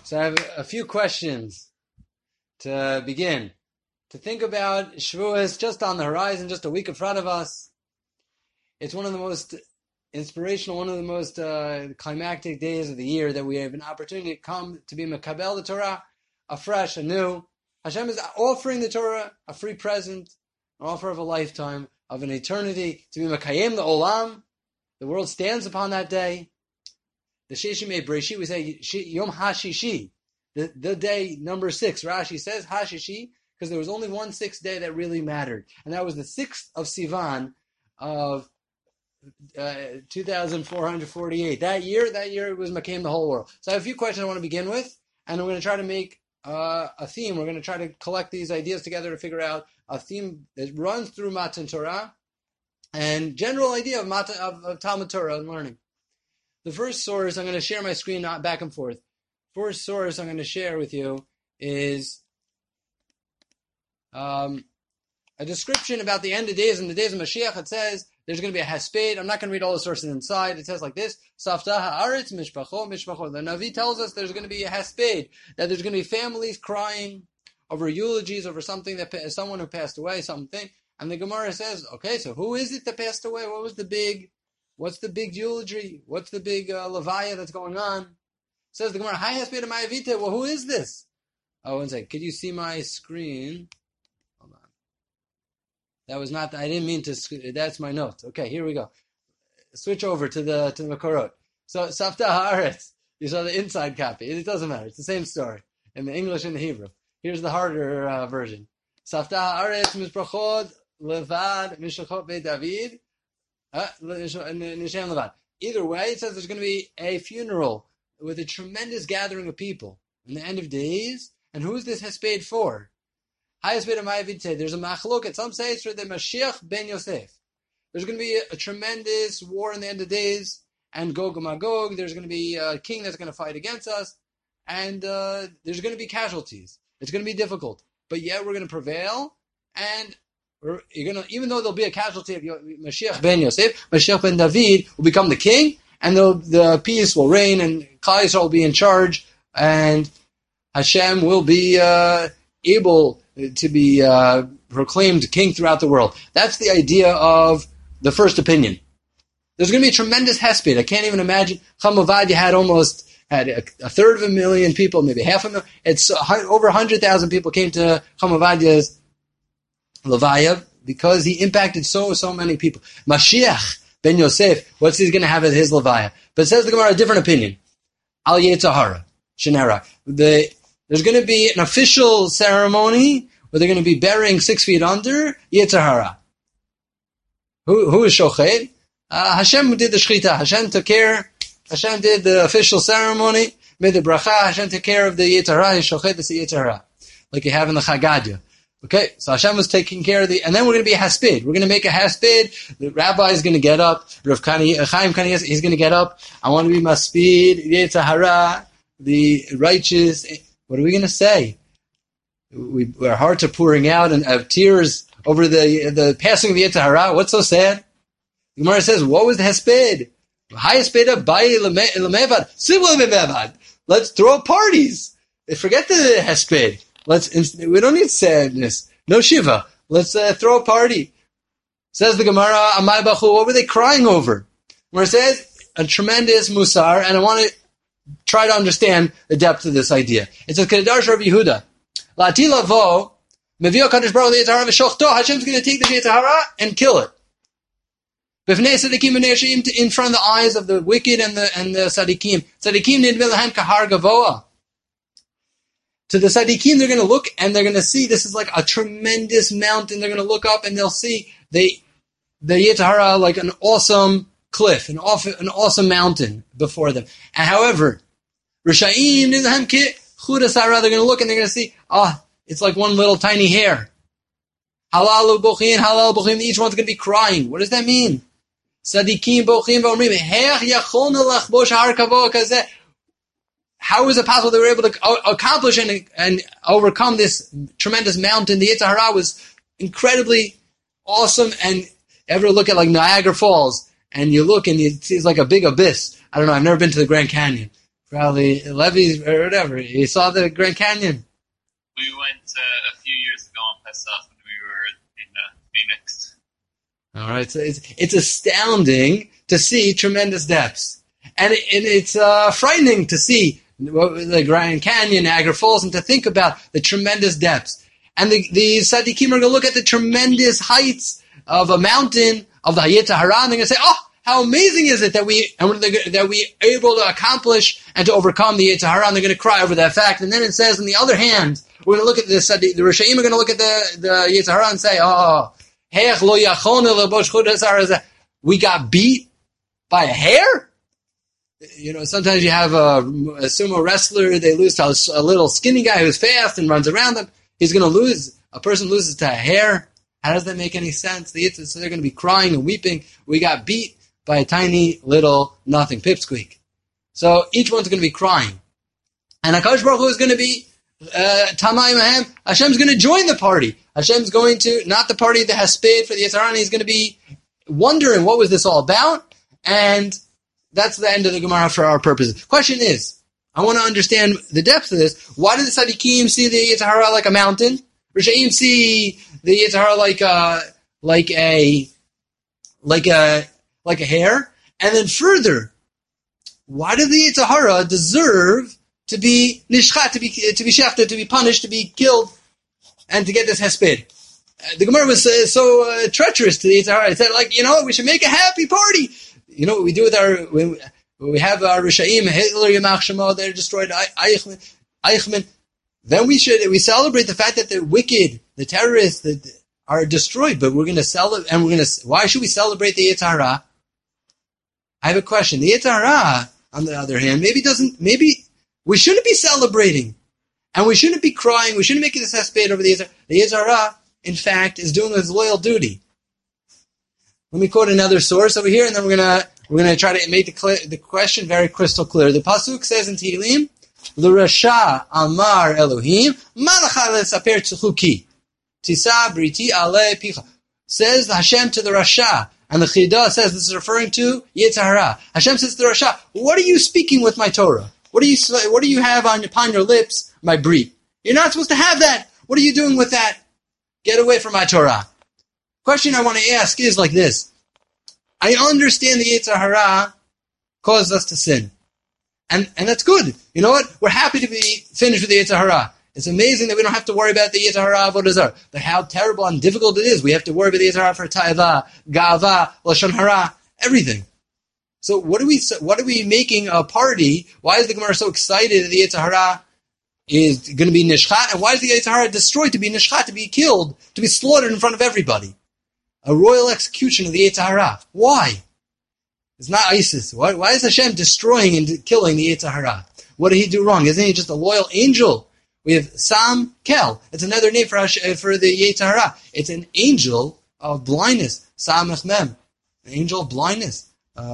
So I have a few questions to begin. To think about Shavuos just on the horizon, just a week in front of us. It's one of the most inspirational, one of the most climactic days of the year that we have an opportunity to come to be Mekabel the Torah afresh, anew. Hashem is offering the Torah, a free present, an offer of a lifetime, of an eternity, to be Mekayem the Olam. The world stands upon that day. The Sheshimei Breshit, we say Yom HaShishi, the day number 6. Rashi says HaShishi, because there was only one sixth day that really mattered. And that was the 6th of Sivan of 2448. That year it was Makayim the whole world. So I have a few questions I want to begin with, and I'm going to try to make a theme. We're going to try to collect these ideas together to figure out a theme that runs through Matan Torah and general idea of Talmud Torah and learning. The first source, I'm going to share my screen back and forth. First source I'm going to share with you is a description about the end of days and the days of Mashiach. It says there's going to be a hesped. I'm not going to read all the sources inside. It says like this: Saftah haaretz mishpacho mishpacho. The Navi tells us there's going to be a hesped, that there's going to be families crying over eulogies over something that someone who passed away, something. And the Gemara says, okay, so who is it that passed away? What's the big eulogy? What's the big levaya that's going on? Says the Gemara, Hi hesped ma'avite. Well, who is this? Oh, one second. Could you see my screen? That was not, I didn't mean to, that's my note. Okay, here we go. Switch over to the Makorot. So, Saftah Haaretz, you saw the inside copy. It doesn't matter. It's the same story in the English and the Hebrew. Here's the harder version. Saftah Haaretz, Mishprachot, Levad, Mishachot Beit David, Nishem Levad. Either way, it says there's going to be a funeral with a tremendous gathering of people in the end of days. And who is this hesped for? There's a machloket. Some say it's for the Mashiach ben Yosef. There's going to be a tremendous war in the end of days, and Gog and Magog. There's going to be a king that's going to fight against us, and there's going to be casualties. It's going to be difficult, but yet we're going to prevail, and you're going to, even though there'll be a casualty of Mashiach ben Yosef, Mashiach ben David will become the king, and the peace will reign, and Klal Yisrael will be in charge, and Hashem will be able to be proclaimed king throughout the world. That's the idea of the first opinion. There's going to be a tremendous hesped. I can't even imagine. Chacham Ovadia had a third of a million people, maybe half a million. It's over 100,000 people came to Chacham Ovadia's Levaya because he impacted so many people. Mashiach ben Yosef, what's he going to have at his Levaya? But it says the Gemara a different opinion. Al Yetzahara, Shenera. There's going to be an official ceremony where they're going to be burying 6 feet under Yetzirah. Who is Shochet? Hashem did the Shechita. Hashem took care. Hashem did the official ceremony. Made the bracha. Hashem took care of the Yetzirah. Shochet the Yetzirah, like you have in the Chagadia. Okay, so Hashem was taking care of and then we're going to be a hesped. We're going to make a hesped. The rabbi is going to get up. Rav Chaim Kanias, he's going to get up. I want to be maspid Yetzirah, the righteous. What are we going to say? Our hearts are pouring out and have tears over the passing of the Yetzer Hara. What's so sad? The Gemara says, what was the hesped? Let's throw parties. Forget the hesped. We don't need sadness. No shiva. Let's throw a party. Says the Gemara, Amai Bachu, what were they crying over? Where it says, a tremendous musar, and I want to try to understand the depth of this idea. It says, Kedarsh Rav Yehuda, La'ati lavo, Mevio Kadosh Baruch Hu Yetzirah v'shochto, Hashem's going to take the Yetzirah and kill it. B'fnei Sadikim v'nei Yashim, in front of the eyes of the wicked and the Sadikim. Sadikim nidmeh lahem kahar gavoa. To the Sadikim, they're going to look and they're going to see this is like a tremendous mountain. They're going to look up and they'll see the Yetzirah like an awesome cliff, an awesome mountain before them. And however, Rishayim nidlahem ki chudasara, they're going to look and they're going to see, it's like one little tiny hair. Halal bochin, each one's going to be crying. What does that mean? Sadikim bochin v'omrim, hech yacholna lachbosh har kavod kazeh. How is it possible they were able to accomplish and overcome this tremendous mountain? The Yetzer Hara was incredibly awesome. And ever look at like Niagara Falls, and you look and it seems like a big abyss. I don't know, I've never been to the Grand Canyon. Probably Levi's or whatever. You saw the Grand Canyon. We went a few years ago on Pesach when we were in Phoenix. All right, so it's astounding to see tremendous depths, and it's frightening to see the Grand Canyon, Niagara Falls, and to think about the tremendous depths. And the Tzaddikim are going to look at the tremendous heights of a mountain of the Yetzer Hara, and they're going to say, "Oh, how amazing is it that we able to accomplish and to overcome the Yetzer Hara?" And they're going to cry over that fact. And then it says, on the other hand, we're going to look at this. The Rishaim are going to look at the Yetzer Hara and say, "Oh, we got beat by a hair." You know, sometimes you have a sumo wrestler, they lose to a little skinny guy who's fast and runs around them. He's going to lose. A person loses to a hair. How does that make any sense? So they're going to be crying and weeping. We got beat by a tiny little nothing, pipsqueak. So each one's going to be crying. And HaKadosh Baruch Hu is going to be Tamai Mahem. Hashem's going to join the party. Hashem's going to, not the party that has paid for the Yetzer Hara, he's going to be wondering what was this all about. And that's the end of the Gemara for our purposes. Question is, I want to understand the depth of this. Why did the Tzaddikim see the Yetzer Hara like a mountain? Rishaim see the Yetzer Hara like a hair? And then further, why did the Yetzer Hara deserve to be nishchat, to be shechted, to be punished, to be killed, and to get this hesped? The Gemara was so treacherous to the Yetzer Hara. It said, like, you know, we should make a happy party. You know what we do with when we have our Rishaim, Hitler, Yamach Shemo, they're destroyed, Eichmann. Then we celebrate the fact that the wicked, the terrorists that are destroyed, but we're going to celebrate, and why should we celebrate the Yetzer Hara? I have a question. The Yetzer Hara, on the other hand, maybe we shouldn't be celebrating, and we shouldn't be crying, we shouldn't make this hesped over the Yetzer Hara. The Yetzer Hara, in fact, is doing his loyal duty. Let me quote another source over here, and then we're gonna try to make the question very crystal clear. The pasuk says in Tehillim, "L'Rasha Amar Elohim Malacha leSaper Tzuchuki Tisa Briti Ale Picha." Says Hashem to the Rasha, and the Chidah says this is referring to Yetzer Hara. Hashem says to the Rasha, "What are you speaking with my Torah? What do you have upon your lips, my brit? You're not supposed to have that. What are you doing with that? Get away from my Torah." Question I want to ask is like this. I understand the Yetzer Hara caused us to sin. And that's good. You know what? We're happy to be finished with the Yetzer Hara. It's amazing that we don't have to worry about the Yetzer Hara Avodah Zarah. But how terrible and difficult it is. We have to worry about the Yetzer Hara for Ta'ava, Ga'ava, Lashon Hara, everything. So what are we making a party? Why is the Gemara so excited that the Yetzer Hara is going to be nishchat? And why is the Yetzer Hara destroyed, to be nishchat, to be killed, to be slaughtered in front of everybody? A royal execution of the Yetzer Hara. Why? It's not ISIS. Why is Hashem destroying and killing the Yetzer Hara? What did he do wrong? Isn't he just a loyal angel? We have Sam Kel. It's another name for the Yetzer Hara. It's an angel of blindness. Sam Mem. An angel of blindness.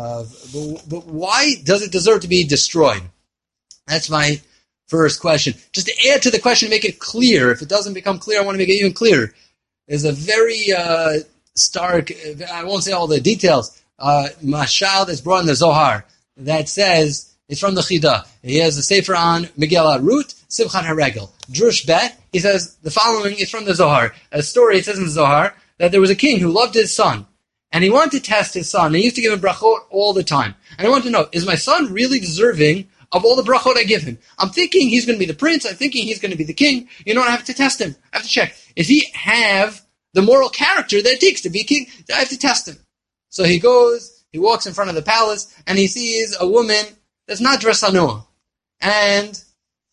But why does it deserve to be destroyed? That's my first question. Just to add to the question, make it clear. If it doesn't become clear, I want to make it even clearer. There's a very stark, I won't say all the details, mashal that's brought in the Zohar that says, it's from the Chidah. He has a sefer on Megillah Rut, Simchat HaRegel. Drush Bet, he says the following is from the Zohar. A story, it says in the Zohar, that there was a king who loved his son, and he wanted to test his son. He used to give him brachot all the time. And I want to know, is my son really deserving of all the brachot I give him? I'm thinking he's going to be the prince. I'm thinking he's going to be the king. You know what? I have to test him. I have to check. Does he have the moral character that it takes to be king? I have to test him. So he walks in front of the palace, and he sees a woman that's not dressed hanua. And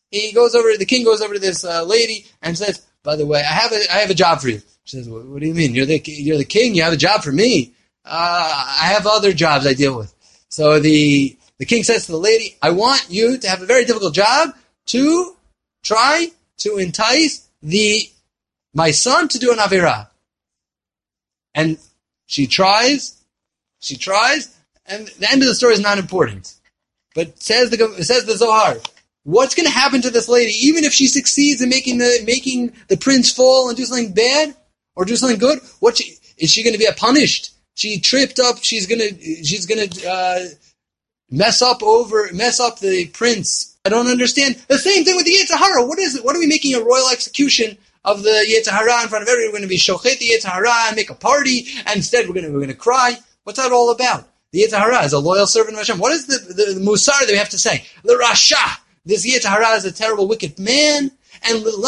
the king goes over to this lady and says, "By the way, I have a job for you." She says, "What do you mean? You're the king, you have a job for me? I have other jobs I deal with." So the king says to the lady, "I want you to have a very difficult job to try to entice my son to do an Avirah." And she tries, and the end of the story is not important. But says the Zohar, what's going to happen to this lady, even if she succeeds in making the prince fall and do something bad or do something good? Is she going to be punished? She tripped up. She's going to mess up the prince. I don't understand. The same thing with the Yetzer Hara. What is it? What are we making a royal execution of the Yetzer Hara in front of everyone? We're going to be shochet the Yetzer Hara and make a party, and instead we're going to cry. What's that all about? The Yetzer Hara is a loyal servant of Hashem. What is the musar that we have to say? The Rasha. This Yetzer Hara is a terrible, wicked man. And you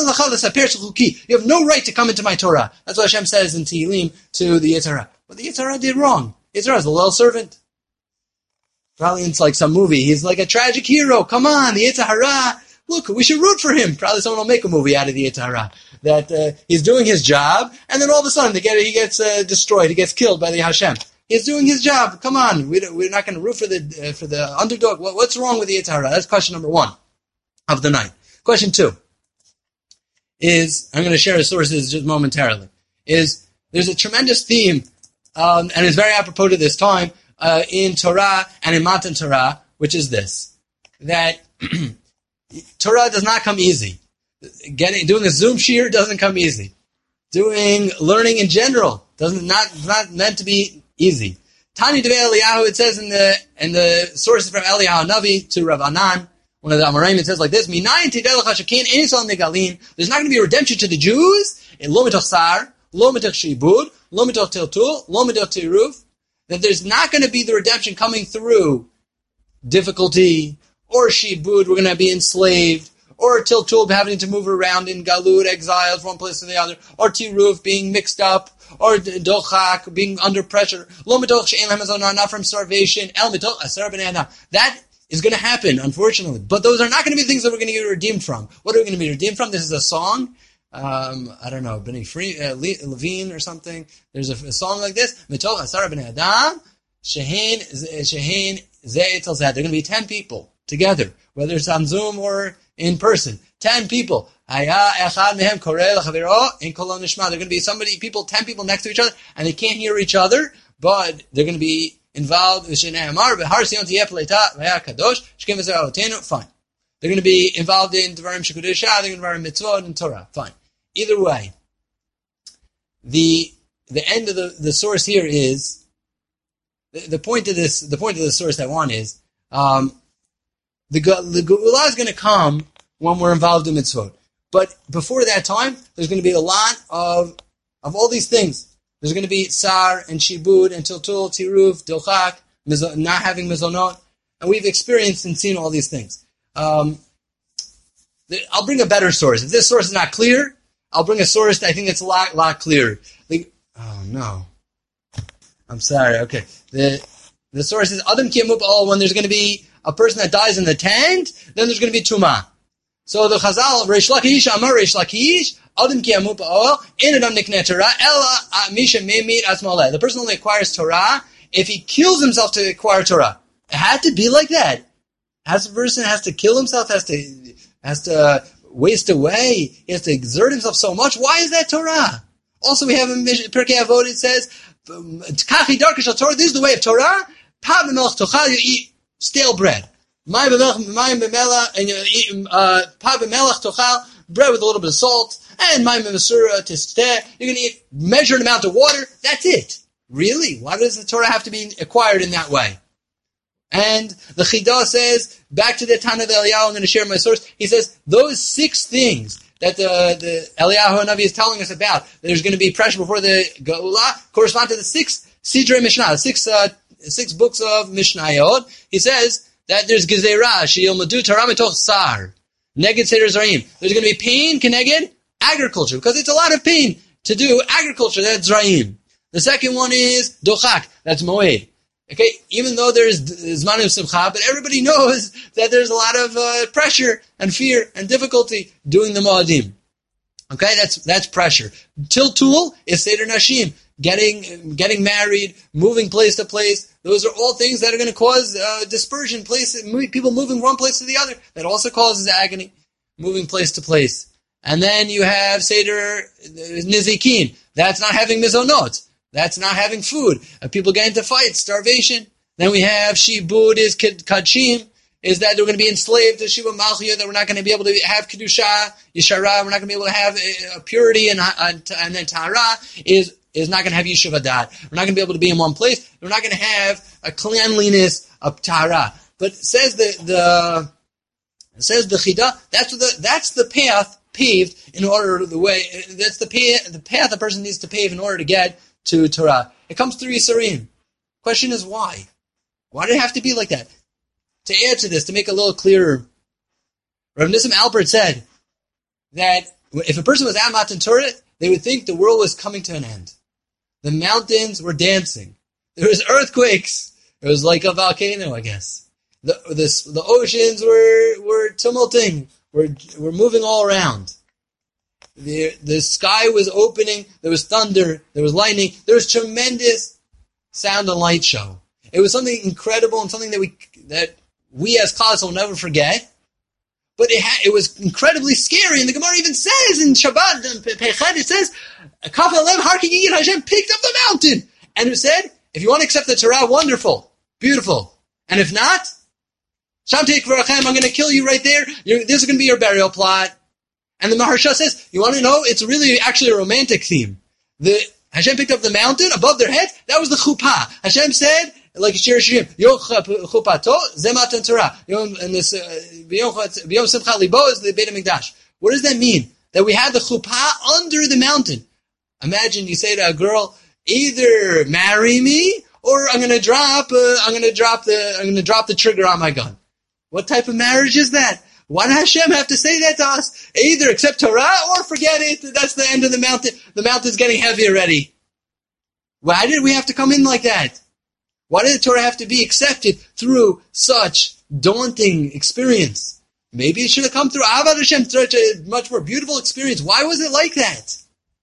have no right to come into my Torah. That's what Hashem says in Tehillim to the Yetzer Hara. But the Yetzer Hara did wrong. Yetzer Hara is a loyal servant. Probably it's like some movie. He's like a tragic hero. Come on, the Yetzer Hara. Look, we should root for him. Probably someone will make a movie out of the Yetzer Hara. That he's doing his job, and then all of a sudden he gets destroyed. He gets killed by the Hashem. He's doing his job. Come on, we're not going to root for the underdog. What's wrong with the Yetzer Hara? That's question number 1 of the night. Question 2 is, I'm going to share the sources just momentarily, is there's a tremendous theme, and it's very apropos to this time, in Torah and in Matan Torah, which is this, that Torah does not come easy. Doing a Zoom shiur doesn't come easy. Learning in general not meant to be easy. Tani Devei Eliyahu, it says in the sources from Eliyahu Navi to Rav Anan, one of the Amoraim, it says like this: there's not going to be a redemption to the Jews in Lo Mitoch Sar, Lo Mitoch Shibud, Lo Mitoch Tiltul, Lo Mitoch Tiruf. That there's not going to be the redemption coming through difficulty or Shibud, we're going to be enslaved, or Tiltul, having to move around in Galut, exiled from one place to the other, or Tiruf, being mixed up, or Dochak, being under pressure. Lo Mitoch She'en Lahem Hazonah, not from starvation. El Mitoch Asar B'nei Adam. That is going to happen, unfortunately. But those are not going to be things that we're going to get redeemed from. What are we going to be redeemed from? This is a song. I don't know, Levine or something. There's a song like this. Mitoch Asar B'nei Adam, She'en Ze Etzel Zed. They're going to be 10 people together, whether it's on Zoom or in person. 10 people. They're going to be people, 10 people next to each other, and they can't hear each other, but they're going to be involved. Fine. They're going to be involved in Devarim Shekudusha, they're going to be involved in Mitzvot and Torah. Fine. Either way, the end of the source here is, the point of the source I want is, the Geulah is going to come when we're involved in Mitzvot. But before that time, there's going to be a lot of all these things. There's going to be Sar and Shibud and Tiltul, Tiruf, Dochak, not having Mizonot. And we've experienced and seen all these things. I'll bring a better source. If this source is not clear, I'll bring a source that I think it's a lot clearer. Oh no. I'm sorry. Okay. The source is Adam Ki Yamut Ba'ol, when there's going to be a person that dies in the tent, then there's going to be Tumah. So the Chazal, Reish Lakish, Amar Reish Lakish, Adam Ki Yamut Ba'ol, In Adam Nikneh Torah, Ella Misha Memit Asmaleh. The person only acquires Torah if he kills himself to acquire Torah. It had to be like that. As a person has to kill himself, has to waste away, he has to exert himself so much. Why is that Torah? Also, we have in Pirkei Avot, it says, Kachi Darkish al Torah, this is the way of Torah. Pa b'melech tochal, you eat stale bread. Mayim b'melech, and you eat pa b'melech tochal, bread with a little bit of salt, and mayim b'mesura tisteh, you're going to eat measured amount of water. That's it. Really? Why does the Torah have to be acquired in that way? And the Chidah says, back to the Tana of Eliyahu, I'm going to share my source. He says, those 6 things that the Eliyahu Navi is telling us about, that there's going to be pressure before the Geulah, correspond to the 6 Sidrei Mishnah, 6 books of Mishnayot. He says that there's Gezerah, Sheyilmadu Torah Mitoch Sar, Neged Seder Zraim. There's going to be pain connected agriculture, because it's a lot of pain to do agriculture, that's Zraim. The second one is Dochak, that's Moed. Okay, even though there's Zmanim Simcha, but everybody knows that there's a lot of pressure and fear and difficulty doing the Moedim. Okay, that's pressure. Tiltul is Seder Nashim, getting married, moving place to place. Those are all things that are going to cause dispersion, people moving one place to the other. That also causes agony, moving place to place. And then you have Seder Nizikin. That's not having Mizonot. That's not having food. People get into fights, starvation. Then we have Shibud is Kachim, is that they're going to be enslaved to Shiva Malchia, that we're not going to be able to have Kedusha, Yishara, we're not going to be able to have purity, and then Tahara is not going to have Yeshiva Dat. We're not going to be able to be in one place. We're not going to have a cleanliness of Tahara. But says the Chida, that's the path paved in order that's the path a person needs to pave in order to get to Torah. It comes through Yisraelim. Question is why? Why did it have to be like that? To answer this, to make it a little clearer, Rav Nissim Alpert said that if a person was at Matan Torah, they would think the world was coming to an end. The mountains were dancing. There was earthquakes. It was like a volcano, I guess. The oceans were tumulting. Were moving all around. The sky was opening. There was thunder. There was lightning. There was tremendous sound and light show. It was something incredible and something that we as Chazal will never forget. But it was incredibly scary, and the Gemara even says in Shabbat, it says, Kaf Alem Harki Yigid Hashem picked up the mountain. And it said, if you want to accept the Torah, wonderful, beautiful. And if not, Sham Teik V'Rachem, I'm going to kill you right there. This is going to be your burial plot. And the Maharsha says, you want to know, it's really actually a romantic theme. Hashem picked up the mountain above their heads, that was the chuppah. Hashem said, like Shir Shirim, Yom Chupato, Zematan Torah. Yom Simcha Libo is the Beit HaMikdash. What does that mean? That we had the chuppah under the mountain. Imagine you say to a girl, either marry me, or I'm going to drop the trigger on my gun. What type of marriage is that? Why does Hashem have to say that to us? Either accept Torah or forget it. That's the end of the mountain. The mountain's getting heavy already. Why did we have to come in like that? Why did the Torah have to be accepted through such daunting experience? Maybe it should have come through Avad Hashem, such a much more beautiful experience. Why was it like that?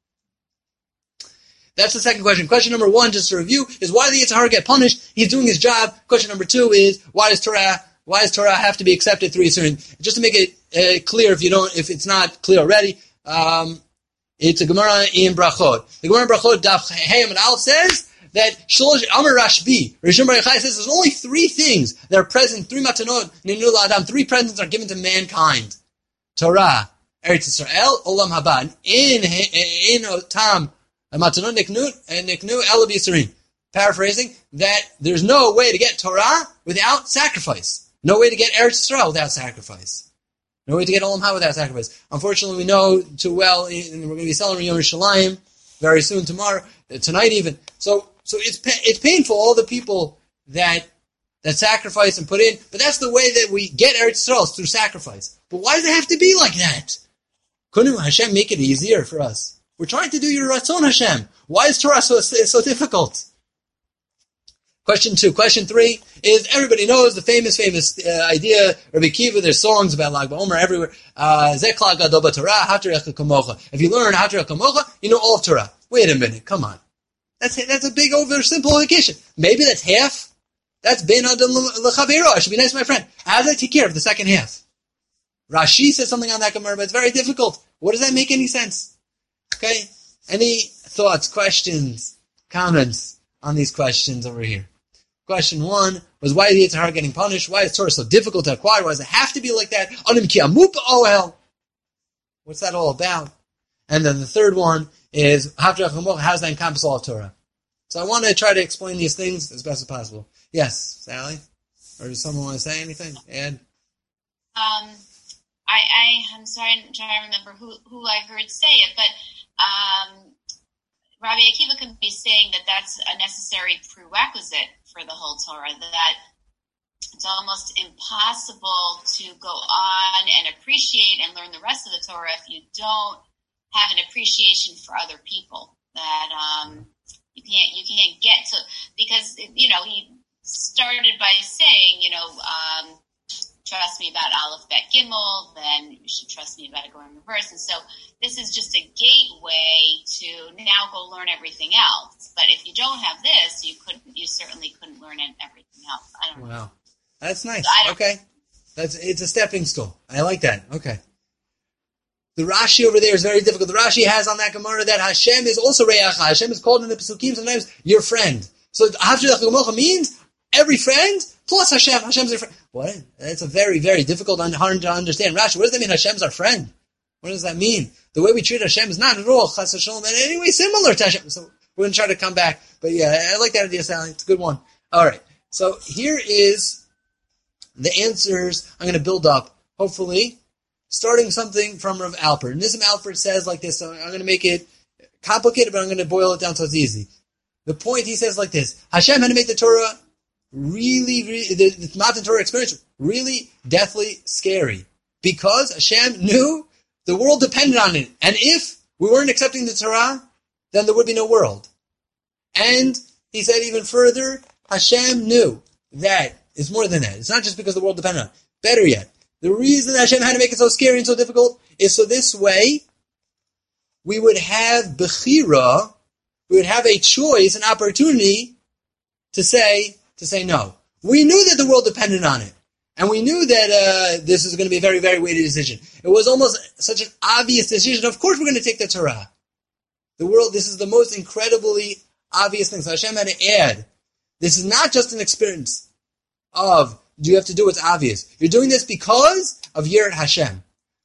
That's the second question. Question number one, just to review, is why did the Yitzhar get punished? He's doing his job. Question number two is, why does Torah have to be accepted through Yisrael? Just to make it clear, if it's not clear already, it's a Gemara in Brachot. The Gemara in Brachot, Daf Hayam and Aleph says that Shlosh Amar Rashbi, Rishon Bar Yochai says there's only three things that are present, three matanot, Ninu L'Adam, three presents are given to mankind. Torah, Eretz Yisrael, Olam Haba. In Otam, matanot Niknu Ela B'Yisraelim. Paraphrasing, that there's no way to get Torah without sacrifice. No way to get Eretz Yisrael without sacrifice. No way to get Olam Haba without sacrifice. Unfortunately, we know too well, and we're going to be celebrating Yom Yerushalayim very soon, tonight even. So it's painful, all the people that sacrifice and put in, but that's the way that we get Eretz Yisrael, through sacrifice. But why does it have to be like that? Couldn't Hashem make it easier for us? We're trying to do your Ratzon, Hashem. Why is Torah so difficult? Question two. Question three is, everybody knows the famous idea, Rabbi Kiva, there's songs about Lag BaOmer everywhere. Zekla Gadol B'Torah, Hatarech Kamocha. If you learn Hatarech Kamocha, you know all of Torah. Wait a minute, come on. That's a big oversimplification. Maybe that's half. That's Ben Adam L'Chavero. I should be nice to my friend. How does that take care of the second half? Rashi says something on that Gemara, but it's very difficult. What does that make any sense? Okay? Any thoughts, questions, comments on these questions over here? Question one was, why is the Yitzhar getting punished? Why is Torah so difficult to acquire? Why does it have to be like that? What's that all about? And then the third one is, how does that encompass all of Torah? So I want to try to explain these things as best as possible. Yes, Sally? Or does someone want to say anything? Ed? I'm sorry, I'm trying to remember who I heard say it, but Rabbi Akiva could be saying that that's a necessary prerequisite for the whole Torah, that it's almost impossible to go on and appreciate and learn the rest of the Torah if you don't have an appreciation for other people. That you can't get to, because he started by saying, trust me about Aleph Bet Gimel, then you should trust me about it going reverse. And so this is just a gateway to now go learn everything else. But if you don't have this, you certainly couldn't learn everything else. I don't know. Wow. That's nice. Okay. It's a stepping stool. I like that. Okay. The Rashi over there is very difficult. The Rashi has on that Gemara that Hashem is also Re'acha. Hashem is called in the Pesukim sometimes your friend. So Havshirach Gemocha means every friend plus Hashem. Hashem's your friend. What? That's a very, very difficult and hard to understand. Rashi, what does that mean? Hashem's our friend. What does that mean? The way we treat Hashem is not at all Chas v'Shalom in any way similar to Hashem. So we're going to try to come back. But yeah, I like that idea, Sally. It's a good one. All right. So here is the answers I'm going to build up, hopefully, starting something from Rav Alpert. And Nissim Alpert says like this, so I'm going to make it complicated, but I'm going to boil it down so it's easy. The point, he says like this: Hashem had to make the Torah the Matan Torah experience really deathly scary, because Hashem knew the world depended on it. And if we weren't accepting the Torah, then there would be no world. And he said even further, Hashem knew that it's more than that. It's not just because the world depended on it. Better yet, the reason Hashem had to make it so scary and so difficult is so this way we would have bechira, we would have a choice, an opportunity to say no. We knew that the world depended on it. And we knew that this was going to be a very, very weighty decision. It was almost such an obvious decision. Of course we're going to take the Torah. The world, this is the most incredibly obvious thing. So Hashem had to add, this is not just an experience of, you have to do what's obvious. You're doing this because of Yirat Hashem.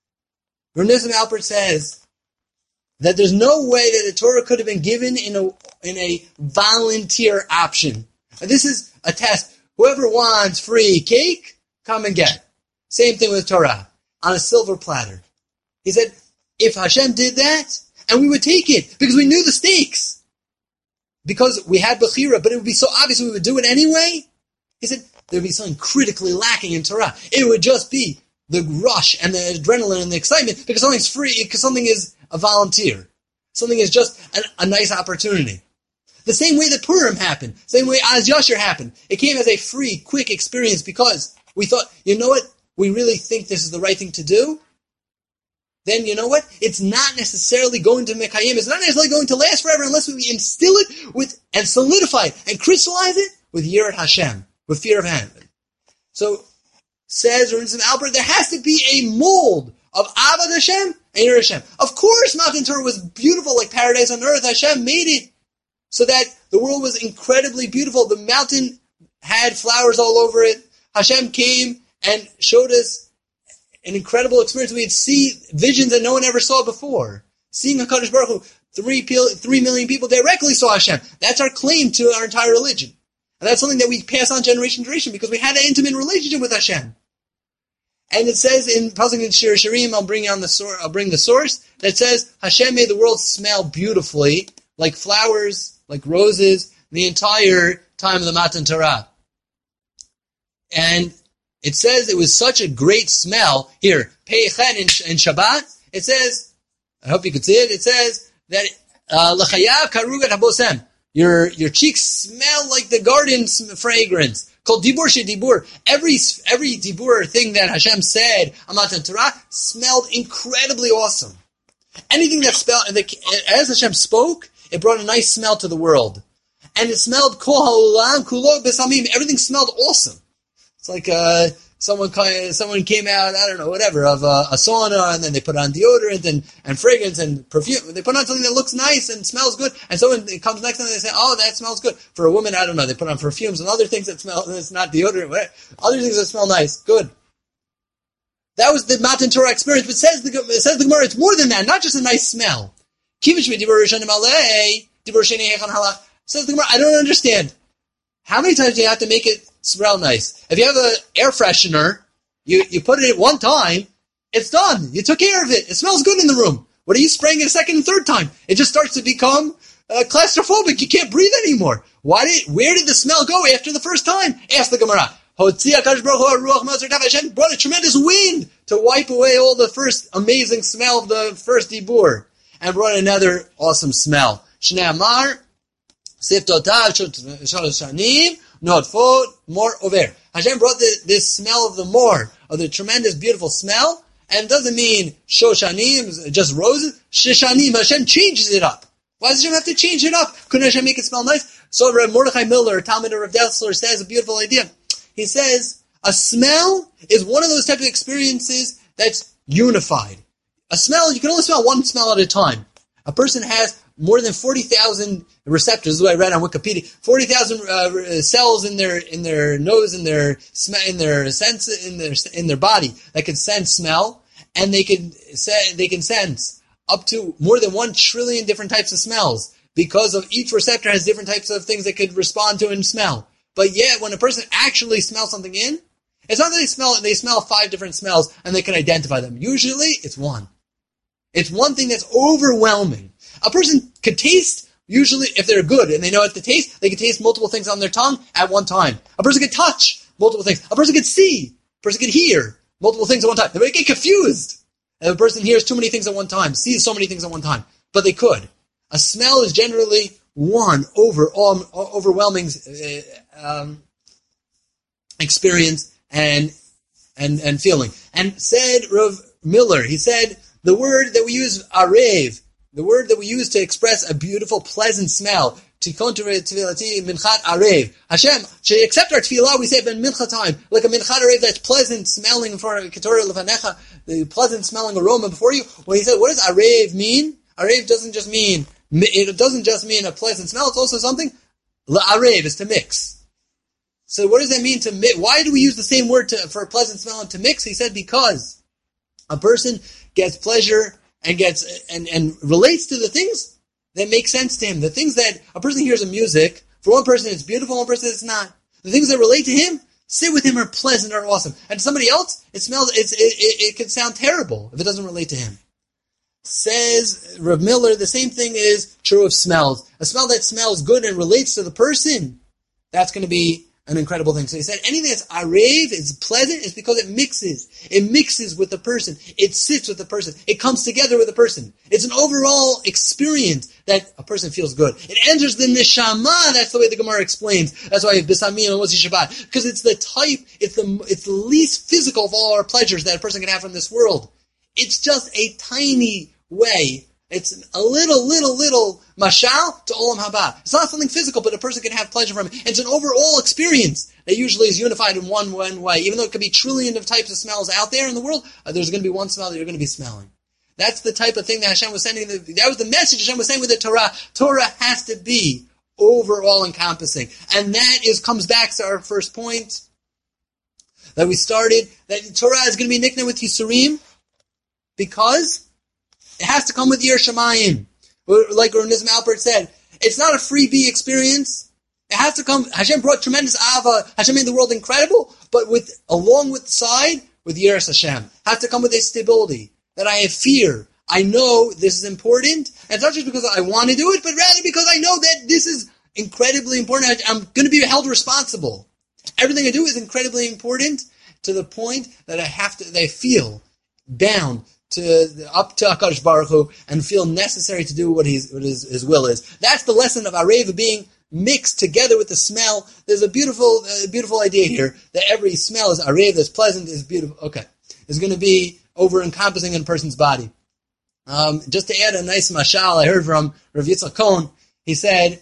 Rav Nissim Alpert says that there's no way that the Torah could have been given in a volunteer option. And this is a test. Whoever wants free cake, come and get. Same thing with Torah, on a silver platter. He said, if Hashem did that, and we would take it, because we knew the stakes, because we had Bechira, but it would be so obvious we would do it anyway, he said, there would be something critically lacking in Torah. It would just be the rush and the adrenaline and the excitement, because something's free, because something is a volunteer. Something is just a nice opportunity. The same way that Purim happened, same way Az Yashar happened. It came as a free, quick experience because we thought, you know what, we really think this is the right thing to do. Then you know what, it's not necessarily going to Mekayim, it's not necessarily going to last forever unless we instill it with and solidify it and crystallize it with Yirat Hashem, with fear of Hashem. So, says Rav Nissim Alpert, there has to be a mold of Avad Hashem and Yirat Hashem. Of course, Matan Torah was beautiful like paradise on earth. Hashem made it so that the world was incredibly beautiful. The mountain had flowers all over it. Hashem came and showed us an incredible experience. We'd see visions that no one ever saw before. Seeing HaKadosh Baruch Hu, 3 million people directly saw Hashem. That's our claim to our entire religion. And that's something that we pass on generation to generation because we had an intimate relationship with Hashem. And it says in Pasuk in Shir Shirim, I'll bring the source, that says Hashem made the world smell beautifully, like flowers, like roses, the entire time of the Matan Torah. And it says it was such a great smell. Here, Peichen in Shabbat, it says, I hope you could see it, it says that L'chayav karugat habosem. Your cheeks smell like the garden fragrance. Called Dibur Shedibur. Every Dibur thing that Hashem said on Matan Torah smelled incredibly awesome. Anything that as Hashem spoke, it brought a nice smell to the world. And it smelled Kol ha'olam kulo b'samim. Everything smelled awesome. It's like someone came out, I don't know, whatever, of a sauna, and then they put on deodorant and fragrance and perfume. They put on something that looks nice and smells good, and someone comes next to them and they say, oh, that smells good. For a woman, I don't know, they put on perfumes and other things that smell, it's not deodorant, whatever, other things that smell nice, good. That was the Matan Torah experience, but says the Gemara, it's more than that, not just a nice smell. Says the Gemara, I don't understand. How many times do you have to make it smell nice? If you have an air freshener, you put it in one time, it's done. You took care of it. It smells good in the room. What are you spraying it a second and third time? It just starts to become claustrophobic. You can't breathe anymore. Where did the smell go after the first time? Ask the Gemara. Hashem brought a tremendous wind to wipe away all the first amazing smell of the first Dibur and brought another awesome smell. Shnei Amar, Siftotav, Shanim, Notfot, Mor Over. Hashem brought this smell of the Mor, of the tremendous, beautiful smell, and it doesn't mean Shoshanim, just roses. Shishanim, Hashem changes it up. Why does Hashem have to change it up? Couldn't Hashem make it smell nice? So Rav Mordechai Miller, Talmud of Rav Dessler, says a beautiful idea. He says, a smell is one of those types of experiences that's unified. A smell, you can only smell one smell at a time. A person has more than 40,000 receptors. This is what I read on Wikipedia. 40,000 cells in their nose, in their sense, in their body that can sense smell, and they can sense up to more than 1 trillion different types of smells because of each receptor has different types of things that could respond to and smell. But yet, when a person actually smells something in, it's not that they smell 5 different smells and they can identify them. Usually, it's one. It's one thing that's overwhelming. A person could taste, usually, if they're good and they know how to taste, they can taste multiple things on their tongue at one time. A person could touch multiple things. A person could see. A person could hear multiple things at one time. They might get confused. And a person hears too many things at one time, sees so many things at one time. But they could. A smell is generally one overwhelming experience and feeling. And said Rav Miller, he said, the word that we use, arev, the word that we use to express a beautiful, pleasant smell, tikon tefillati minchat arev. Hashem, should accept our tefillah, we say it in mincha time, like a minchat arev that's pleasant smelling for ketorah lefanecha, the pleasant smelling aroma before you. When he said, what does arev mean? Arev doesn't just mean a pleasant smell, it's also something, la'arev is to mix. So what does that mean to mix? Why do we use the same word for a pleasant smell and to mix? He said, because a person gets pleasure and and relates to the things that make sense to him. The things that a person hears in music, for one person it's beautiful, one person it's not. The things that relate to him, sit with him, are pleasant, are awesome. And to somebody else, it could sound terrible if it doesn't relate to him. Says Rav Miller, the same thing is true of smells. A smell that smells good and relates to the person, that's going to be an incredible thing. So he said, anything that's arev, is pleasant, is because it mixes. It mixes with the person. It sits with the person. It comes together with the person. It's an overall experience that a person feels good. It enters the neshama. That's the way the Gemara explains. That's why Bisamim and Motzi Shabbat. Because it's the type, it's the least physical of all our pleasures that a person can have from this world. It's just a tiny way. It's a little mashal to olam haba. It's not something physical, but a person can have pleasure from it. It's an overall experience that usually is unified in one way. Even though it could be trillion of types of smells out there in the world, there's going to be one smell that you're going to be smelling. That's the type of thing that Hashem was sending. That was the message Hashem was saying with the Torah. Torah has to be overall encompassing. And that comes back to our first point that we started, that Torah is going to be nicknamed with Yisurim because it has to come with Yer Shamayim. Like Rav Nizam Alpert said, it's not a freebie experience. It has to come. Hashem brought tremendous Ava. Hashem made the world incredible, but along with Yeras Hashem. Has to come with a stability. That I have fear. I know this is important. And it's not just because I want to do it, but rather because I know that this is incredibly important. I'm going to be held responsible. Everything I do is incredibly important to the point that I feel bound up to HaKadosh Baruch Hu and feel necessary to do what his will is. That's the lesson of Areva being mixed together with the smell. There's a beautiful idea here that every smell is Areva, that's pleasant, is beautiful. Okay. It's going to be over-encompassing in a person's body. Just to add a nice mashal, I heard from Rav Yitzchak Cohen, he said,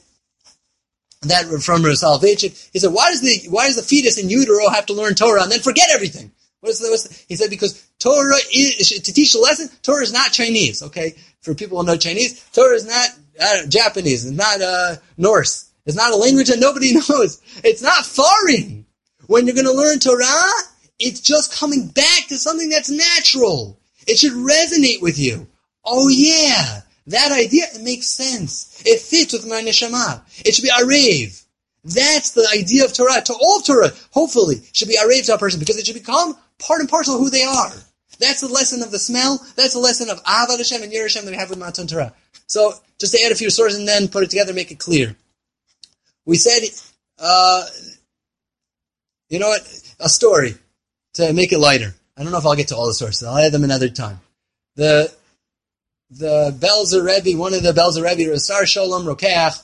that from Rav Soloveitchik, he said, why does the fetus in utero have to learn Torah and then forget everything? He said, because Torah is, to teach the lesson, Torah is not Chinese, okay? For people who know Chinese, Torah is not Japanese, it's not Norse. It's not a language that nobody knows. It's not foreign. When you're going to learn Torah, it's just coming back to something that's natural. It should resonate with you. Oh yeah, that idea, it makes sense. It fits with my neshama. It should be arev. That's the idea of Torah. To all Torah, hopefully, should be arev to a person because it should become part and parcel of who they are. That's the lesson of the smell. That's the lesson of Avad Hashem and Yer Hashem that we have with Matan Torah. So, just to add a few sources and then put it together, make it clear. We said, you know what? A story to make it lighter. I don't know if I'll get to all the sources. I'll add them another time. The Belzer Rebbe, one of the Belzer Rebbe, Rasar Sholem Rokeach,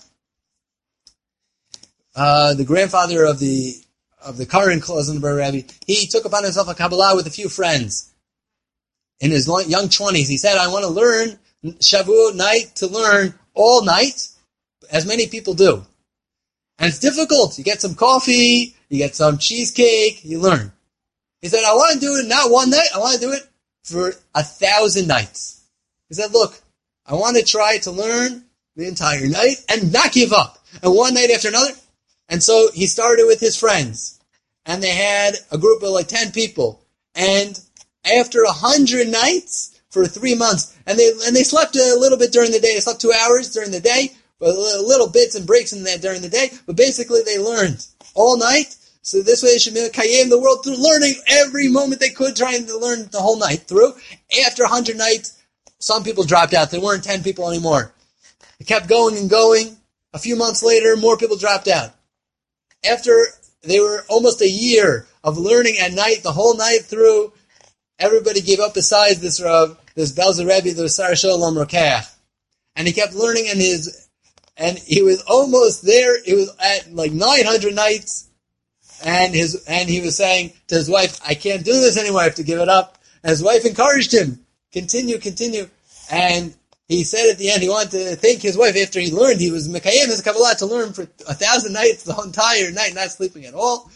the grandfather of the current Klosenberg Rebbe, he took upon himself a Kabbalah with a few friends. In his young 20s, he said, I want to learn Shavuot night to learn all night, as many people do. And it's difficult. You get some coffee, you get some cheesecake, you learn. He said, I want to do it not one night, I want to do it for 1,000 nights. He said, look, I want to try to learn the entire night and not give up. And one night after another. And so he started with his friends. And they had a group of like 10 people. And after 100 nights for 3 months, and they slept a little bit during the day. They slept 2 hours during the day, but little bits and breaks in there during the day. But basically they learned all night. So this way, they should kayem the world through learning every moment they could, trying to learn the whole night through. After 100 nights, some people dropped out. There weren't 10 people anymore. It kept going and going. A few months later, more people dropped out. After they were almost a year of learning at night, the whole night through, everybody gave up besides this Rav, this Belzer Rebbe, the Sar Shalom Rokeach. And he kept learning and he was almost there. It was at like 900 nights. And he was saying to his wife, I can't do this anymore, I have to give it up. And his wife encouraged him, continue. And he said at the end, he wanted to thank his wife after he learned. He was Mekayem his Kabbalah to learn for 1,000 nights, the entire night, not sleeping at all.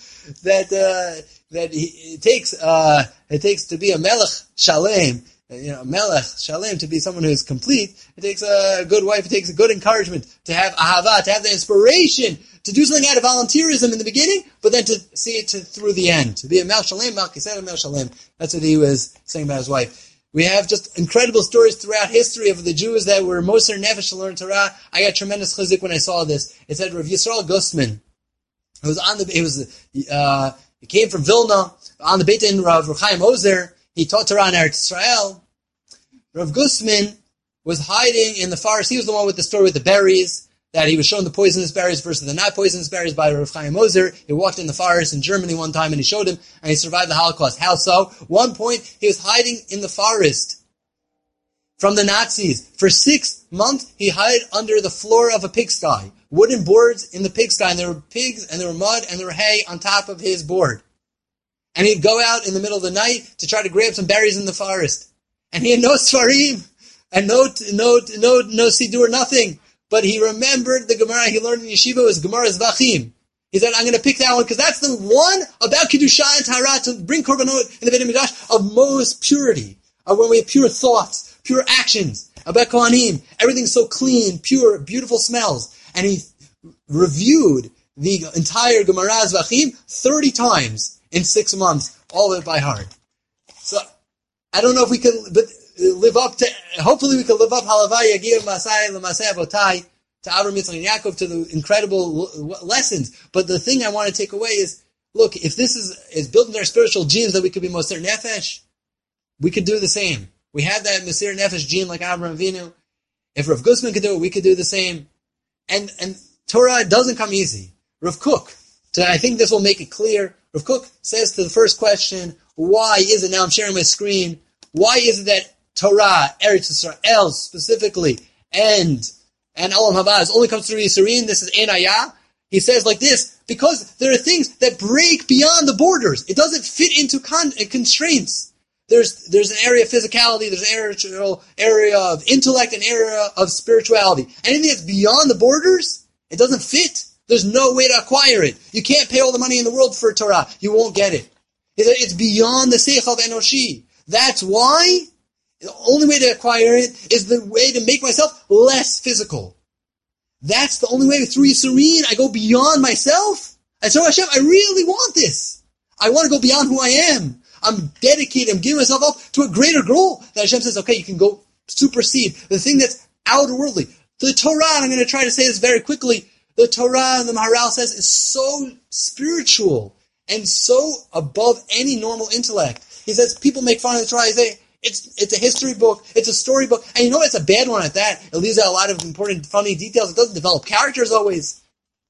It takes to be a Melech Shalem, Melech Shalem, to be someone who is complete. It takes a good wife, it takes a good encouragement, to have ahava, to have the inspiration, to do something out of volunteerism in the beginning, but then to see it through the end. To be a Mel Shalem, Mel Shalem. That's what he was saying about his wife. We have just incredible stories throughout history of the Jews that were Moser Nefesh to learn Torah. I got tremendous chizuk when I saw this. It said Rav Yisrael Gustman. He came from Vilna on the Beit Din Rav Chaim Ozer. He taught Torah in Eretz Israel. Rav Gustman was hiding in the forest. He was the one with the story with the berries, that he was shown the poisonous berries versus the not poisonous berries by Rav Chaim Ozer. He walked in the forest in Germany one time and he showed him, and he survived the Holocaust. How so? One point, he was hiding in the forest from the Nazis. For 6 months, he hid under the floor of a pigsty. Wooden boards in the pigsty, and there were pigs, and there were mud, and there were hay on top of his board. And he'd go out in the middle of the night to try to grab some berries in the forest. And he had no Sfarim, and no Sidur, nothing. But he remembered the Gemara he learned in Yeshiva was Gemara Zvachim. He said, I'm going to pick that one because that's the one about Kiddusha and Tahara, to bring Korbanot in the Beit HaMikdash of most purity. Of when we have pure thoughts, pure actions. About Kohanim, everything's so clean, pure, beautiful smells. And he reviewed the entire Gemara Zvachim 30 times in 6 months, all of it by heart. So, I don't know if we can live up to, hopefully we can live up Halavai Yagir Masai L'Masai Avotai to Avram Yitzchak and Yaakov, to the incredible lessons. But the thing I want to take away is, look, if this is built into our spiritual genes that we could be Moser Nefesh, we could do the same. We have that Moser Nefesh gene like Avraham Avinu. If Rav Gustman could do it, we could do the same. And Torah doesn't come easy. Rav Kook, I think this will make it clear. Rav Kook says to the first question, why is it, now I'm sharing my screen, why is it that Torah, Eretz Yisrael specifically, and Olam Haba only comes through Yisurin? This is Enayah. He says like this, because there are things that break beyond the borders. It doesn't fit into constraints. There's an area of physicality, there's an area of intellect, an area of spirituality. Anything that's beyond the borders, it doesn't fit. There's no way to acquire it. You can't pay all the money in the world for Torah. You won't get it. It's beyond the Seichel Enoshi. That's why the only way to acquire it is the way to make myself less physical. That's the only way. Through Yisurin, I go beyond myself. I tell Hashem, I really want this. I want to go beyond who I am. I'm dedicated. I'm giving myself up to a greater goal. That Hashem says, okay, you can go supersede the thing that's outerworldly. The Torah, and I'm going to try to say this very quickly, the Torah, the Maharal says, is so spiritual and so above any normal intellect. He says, people make fun of the Torah. They say, it's a history book, it's a story book, and you know it's a bad one at that. It leaves out a lot of important, funny details. It doesn't develop characters always.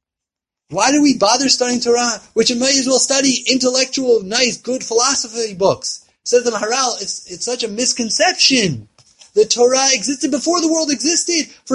Why do we bother studying Torah? We should might as well study intellectual, nice, good philosophy books. Says the Maharal, it's such a misconception. The Torah existed before the world existed. For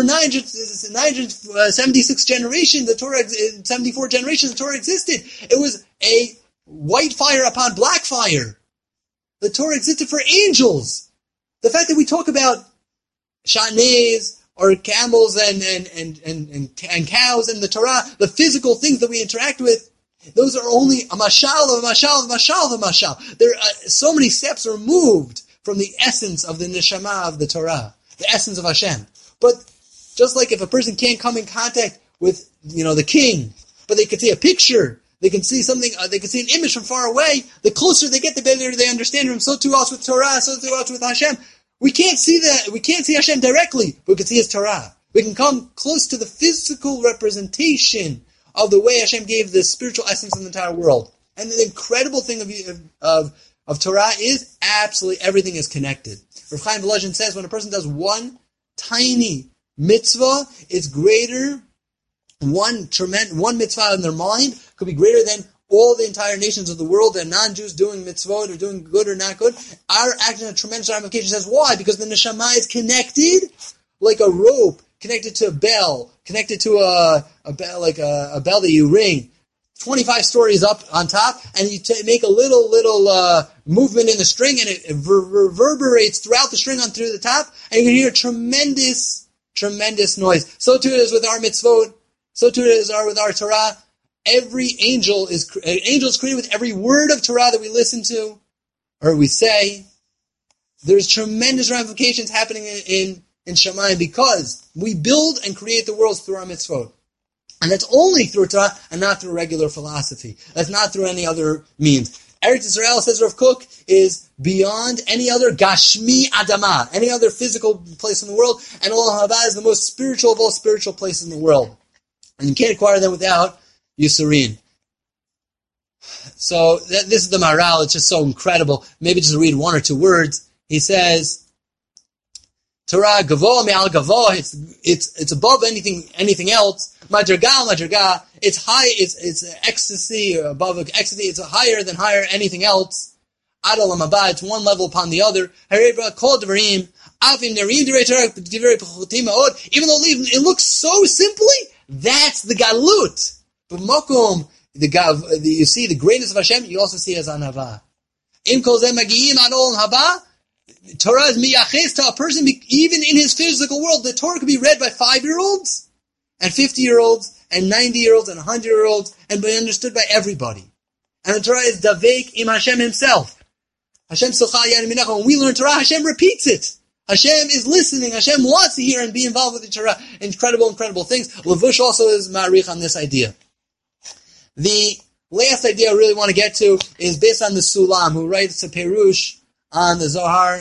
976 generations, 74 generations, the Torah existed. It was a white fire upon black fire. The Torah existed for angels. The fact that we talk about shanez or camels and cows in the Torah, the physical things that we interact with, those are only a mashal of a mashal of a mashal of a mashal. There are so many steps removed from the essence of the neshama of the Torah, the essence of Hashem. But just like if a person can't come in contact with, the king, but they can see a picture, they can see something, they can see an image from far away, the closer they get, the better they understand him. So too also with Torah, so too also with Hashem. We can't see Hashem directly, but we can see His Torah. We can come close to the physical representation of the way Hashem gave the spiritual essence of the entire world. And the incredible thing of Torah is absolutely everything is connected. Rav Chaim Volozhin says when a person does one tiny mitzvah, it's greater. One mitzvah in their mind could be greater than all the entire nations of the world and non-Jews doing mitzvot or doing good or not good. Our action has tremendous ramifications. Says why? Because the neshama is connected like a rope, connected to a bell, connected to a bell, like a bell that you ring 25 stories up on top, and you make a little movement in the string, and it reverberates throughout the string on through the top, and you can hear tremendous noise. So too it is with our mitzvot. So too it is with our Torah. Every angel is created with every word of Torah that we listen to or we say. There's tremendous ramifications happening in Shamayim because we build and create the worlds through our mitzvot. And that's only through Torah and not through regular philosophy. That's not through any other means. Eretz Yisrael, says Rav Kook, is beyond any other Gashmi Adama, any other physical place in the world, and Olam Haba is the most spiritual of all spiritual places in the world. And you can't acquire them without Yisurin. So this is the Maharal. It's just so incredible. Maybe just read one or two words. He says, Torah gavoah me'al gavoah. It's above anything else. Madriga. It's high. It's ecstasy or above ecstasy. It's higher than anything else. Ad olam haba. It's one level upon the other. Kol dvarim. Even though it looks so simply, that's the galut. But makom, you see the greatness of Hashem, you also see as anava. Im kol zeh magiim ad olam haba. Torah is miyaches to a person, even in his physical world. The Torah could be read by 5-year-olds, and 50-year-olds, and 90-year-olds, and 100-year-olds, and be understood by everybody. And the Torah is davek im Hashem himself. Hashem socha yad minacha. When we learn Torah, Hashem repeats it. Hashem is listening. Hashem wants to hear and be involved with the Torah. Incredible things. Levush also is ma'arich on this idea. The last idea I really want to get to is based on the Sulam, who writes a Perush on the Zohar.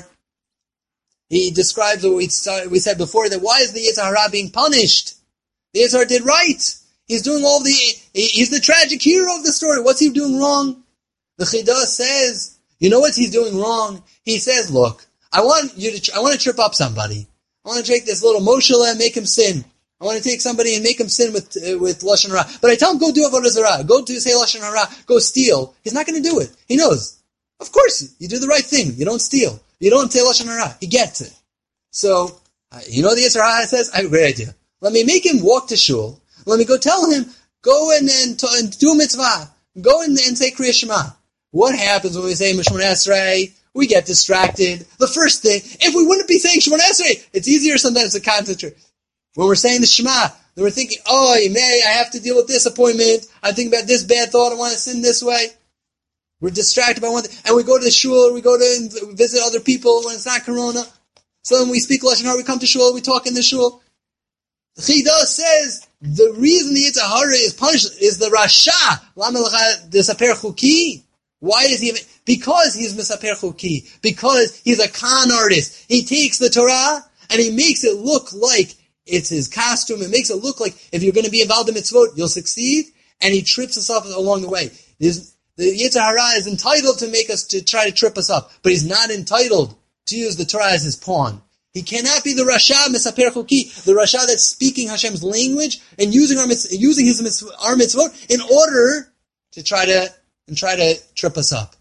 He describes what we said before, that why is the Yetzer Hara being punished? The Yetzer Hara did right. He's doing he's the tragic hero of the story. What's he doing wrong? The Chidah says, you know what he's doing wrong? He says, look, I want to trip up somebody. I want to take this little Moshe and make him sin. I want to take somebody and make him sin with Lashon Hara. But I tell him, go do Avodah Zarah. Go to say Lashon Hara. Go steal. He's not going to do it. He knows. Of course, you do the right thing. You don't steal. You don't say Lashon Hara. He gets it. So, the Yetzer Hara says, I have a great idea. Let me make him walk to shul. Let me go tell him, go and do a mitzvah. Go and say Kriya Shema. What happens when we say Shemona Esrei? We get distracted. The first thing, if we wouldn't be saying Shemona Esrei, it's easier sometimes to concentrate. When we're saying the Shema, then we're thinking, I have to deal with this appointment. I think about this bad thought. I want to sin this way. We're distracted by one thing. And we go to the shul, we go to visit other people when it's not Corona. So when we speak Lashon Hara, we come to shul, we talk in the shul. The Chidah says the reason the Yetzer Hara is punished is the Rasha. Lama lecha desaper chuki. Why is he? Because he's misaper chuki. Because he's a con artist. He takes the Torah and he makes it look like it's his costume. It makes it look like if you're going to be involved in mitzvot, you'll succeed. And he trips us up along the way. The Yetzer Hara is entitled to try to trip us up, but he's not entitled to use the Torah as his pawn. He cannot be the Rasha Mesaper Chuki, the Rasha that's speaking Hashem's language and using our mitzvot in order to try to trip us up.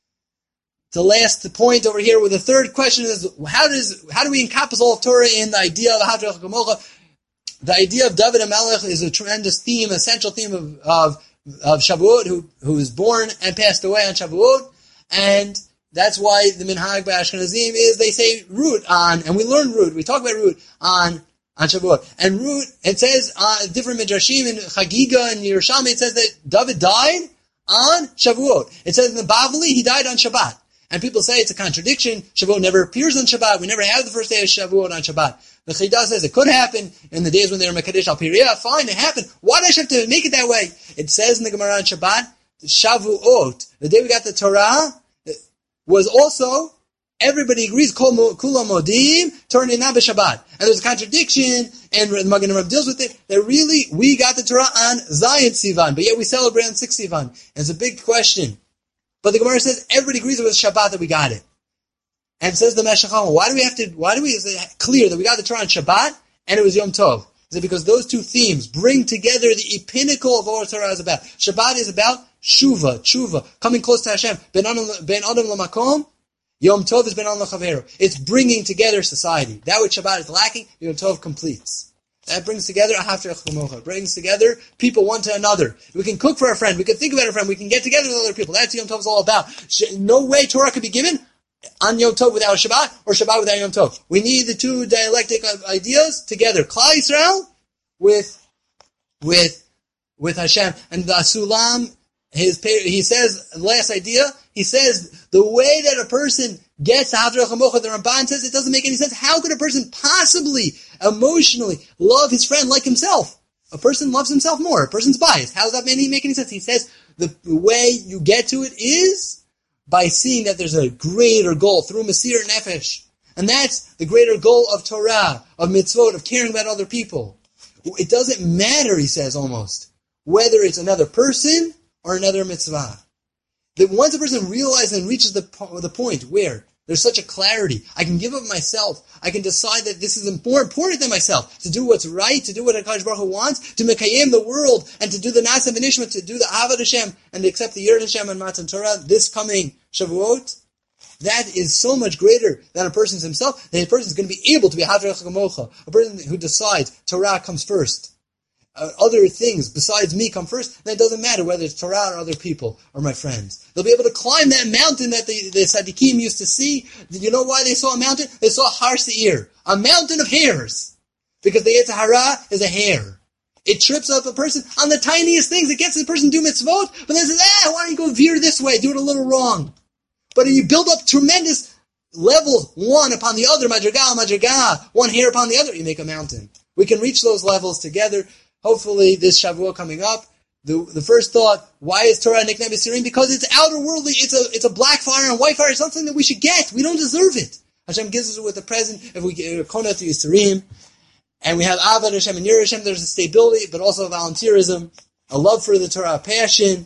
The last point over here with the third question is how do we encompass all of Torah in the idea of Ahavta Kamocha? The idea of David HaMelech is a tremendous theme, essential theme of Shavuot, who was born and passed away on Shavuot, and that's why the minhag by Ashkenazim is they say root on, and we learn root, we talk about root on Shavuot. And root, it says different midrashim in Chagiga and Yerushalmi, it says that David died on Shavuot. It says in the Bavli he died on Shabbat. And people say it's a contradiction. Shavuot never appears on Shabbat. We never have the first day of Shavuot on Shabbat. The Chidah says it could happen in the days when they were Mekadesh al Piriyah. Fine, it happened. Why do I have to make it that way? It says in the Gemara on Shabbat, Shavuot, the day we got the Torah, was also everybody agrees, Kula Modim, turning na b'Shabbat. And there's a contradiction, and the Magen Rav deals with it, that really, we got the Torah on Zion Sivan, but yet we celebrate on 6 Sivan. And it's a big question. But the Gemara says, everybody agrees it was Shabbat that we got it. And says the Meshech HaChamim, is it clear that we got the Torah on Shabbat, and it was Yom Tov? Is it because those two themes bring together the pinnacle of what Torah is about? Shabbat is about tshuva, coming close to Hashem. Ben Adam Lamakom, Yom Tov is Ben Adam L'Chavero. It's bringing together society. That which Shabbat is lacking, Yom Tov completes. That brings together Ahavterecha Kamocha. Brings together people one to another. We can cook for our friend. We can think about our friend. We can get together with other people. That's what Yom Tov is all about. No way Torah could be given on Yom Tov without Shabbat, or Shabbat without Yom Tov. We need the two dialectic ideas together. Klal Yisrael with Hashem. And the Sulam, he says, last idea, he says, the way that a person gets Ahavterecha Kamocha, the Ramban says it doesn't make any sense. How could a person possibly, emotionally, love his friend like himself? A person loves himself more. A person's biased. How does that make any sense? He says, the way you get to it is by seeing that there's a greater goal through Mesir Nefesh. And that's the greater goal of Torah, of mitzvot, of caring about other people. It doesn't matter, he says almost, whether it's another person or another mitzvah. That once a person realizes and reaches the point where there's such a clarity, I can give up myself, I can decide that this is more important than myself, to do what's right, to do what HaKadosh Baruch Hu wants, to mekayem the world, and to do the Nasa V'Nishma, to do the Avad Hashem, and to accept the Yirat Hashem and Matan Torah this coming Shavuot. That is so much greater than a person's himself, that a person is going to be able to be Ahavterecha Kamocha, a person who decides Torah comes first. Other things besides me come first, then it doesn't matter whether it's Torah or other people or my friends. They'll be able to climb that mountain that the Tzaddikim used to see. You know why they saw a mountain? They saw Har Seir, a mountain of hairs. Because the Yetzer Hara is a hair. It trips up a person on the tiniest things. It gets the person to do mitzvot, but then says, why don't you go veer this way, do it a little wrong. But you build up tremendous levels, one upon the other, madrigal, one hair upon the other, you make a mountain. We can reach those levels together. Hopefully, this Shavuot coming up, the first thought, why is Torah nicknamed Yisurim? Because it's outer worldly, it's a black fire and white fire, it's something that we should get. We don't deserve it. Hashem gives us it with a present, if we get Konat to Yisurim, and we have Avad Hashem and Yirat Hashem, there's a stability, but also a volunteerism, a love for the Torah, a passion,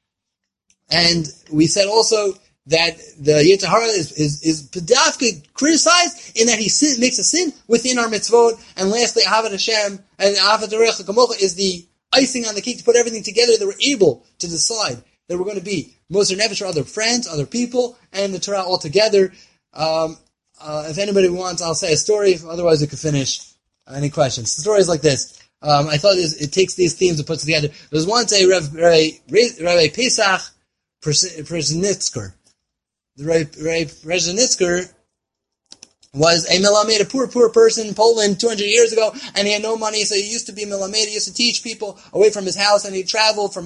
and we said that the Yetzer Hara is pedafka criticized in that he makes a sin within our mitzvot. And lastly, Ahavat Hashem and Ahavterecha Kamocha is the icing on the cake to put everything together that we're able to decide that we're going to be Moser Nefesh for other friends, other people, and the Torah all together. If anybody wants, I'll say a story. Otherwise, we could finish. Any questions? The story is like this. I thought it takes these themes and puts it together. There was once a Rabbi Pesach Prznitzker. The Rabbi Prznitzker was a Melamed, a poor person in Poland 200 years ago, and he had no money, so he used to be a Melamed. He used to teach people away from his house, and he'd travel for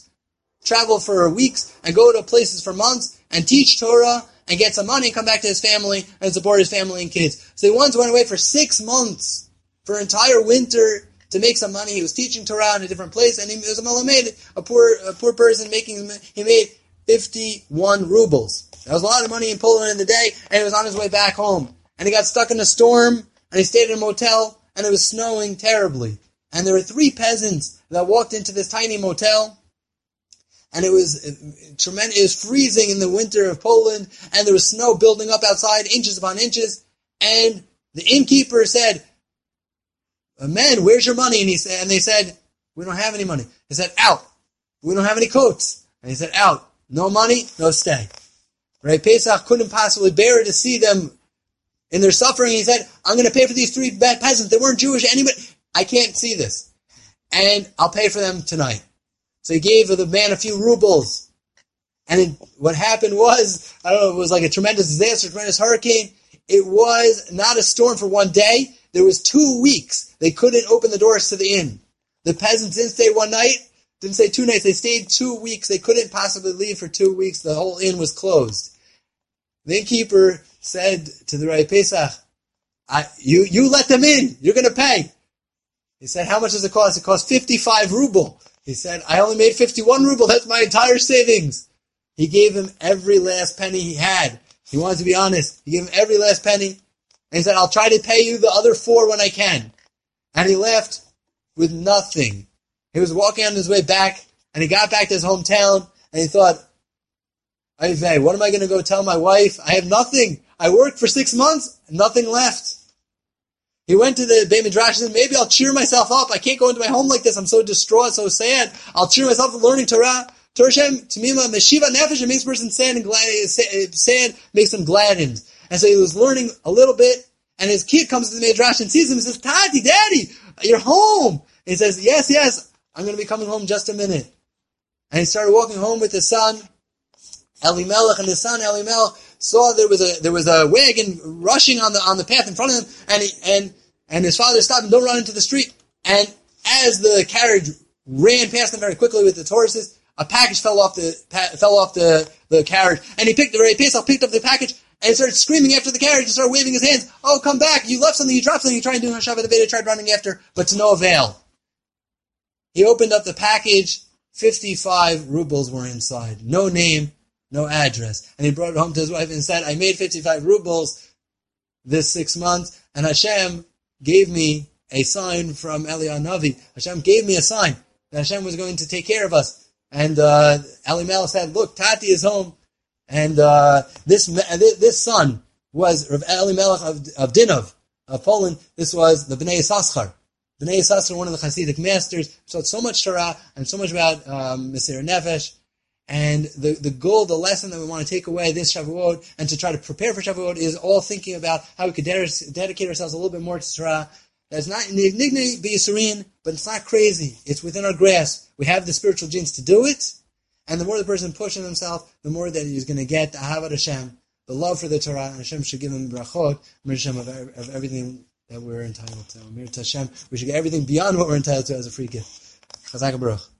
weeks, and go to places for months, and teach Torah, and get some money, and come back to his family, and support his family and kids. So he once went away for 6 months, for an entire winter, to make some money. He was teaching Torah in a different place, and he was a Melamed, a poor person, he made 51 rubles. That was a lot of money in Poland in the day, and he was on his way back home. And he got stuck in a storm, and he stayed in a motel, and it was snowing terribly. And there were 3 peasants that walked into this tiny motel, and it was tremendous. It was freezing in the winter of Poland, and there was snow building up outside, inches upon inches. And the innkeeper said, "Men, where's your money?" And they said, "We don't have any money." He said, "Out. We don't have any coats." And he said, "Out. No money, no stay." Rabbi Pesach couldn't possibly bear to see them in their suffering. He said, "I'm going to pay for these 3 bad peasants. They weren't Jewish. Anybody, I can't see this. And I'll pay for them tonight." So he gave the man a few rubles. And what happened was, it was like a tremendous disaster, a tremendous hurricane. It was not a storm for one day. There was 2 weeks. They couldn't open the doors to the inn. The peasants didn't stay one night, didn't stay 2 nights. They stayed 2 weeks. They couldn't possibly leave for 2 weeks. The whole inn was closed. The innkeeper said to the Rabbi Pesach, you let them in. You're going to pay. He said, "How much does it cost?" "It cost 55 ruble. He said, "I only made 51 ruble. That's my entire savings." He gave him every last penny he had He wanted to be honest. He gave him every last penny. And he said, I'll try to pay you the other 4 when I can. And he left with nothing. He was walking on his way back, and he got back to his hometown, and he thought, what am I going to go tell my wife? I have nothing. I worked for 6 months, nothing left. He went to the Beit Midrash and said, maybe I'll cheer myself up. I can't go into my home like this. I'm so distraught, so sad. I'll cheer myself up learning Torah. Torah Shem, Tamima, Meshiva Nefesh, it makes a person sad and glad. Sad makes him gladdened. And so he was learning a little bit, and his kid comes to the Midrash and sees him and says, Tati, Daddy, you're home. And he says, yes, I'm going to be coming home just a minute. And he started walking home with his son, Elimelech, and his son Elimelech saw there was a wagon rushing on the path in front of him, and his father stopped him, don't run into the street. And as the carriage ran past him very quickly with its horses, a package fell off the carriage, and Ray Pesach picked up the package and started screaming after the carriage and started waving his hands. Oh, come back! You left something, you dropped something. You tried doing Hashavah Deveda, tried running after, but to no avail. He opened up the package. 55 rubles were inside. No name, no address. And he brought it home to his wife and said, I made 55 rubles this 6 months, and Hashem gave me a sign from Eliyahu Navi. Hashem gave me a sign that Hashem was going to take care of us. And Elimelech said, look, Tati is home. And this son was Rav Elimelech of Dinov, of Poland. This was the Bnei Yissaschar. Bnei Yissaschar, one of the Hasidic masters, taught so much Torah and so much about Mesirah Nefesh. And the goal, the lesson that we want to take away this Shavuot and to try to prepare for Shavuot is all thinking about how we could dedicate ourselves a little bit more to Torah. That's not Nignei B'Yisurin, but it's not crazy. It's within our grasp. We have the spiritual genes to do it. And the more the person pushes himself, the more that he's going to get the Ahavat Hashem, the love for the Torah, and Hashem should give him brachot, Hashem of everything that we're entitled to. Mir Hashem, we should get everything beyond what we're entitled to as a free gift. Chazak Baruch.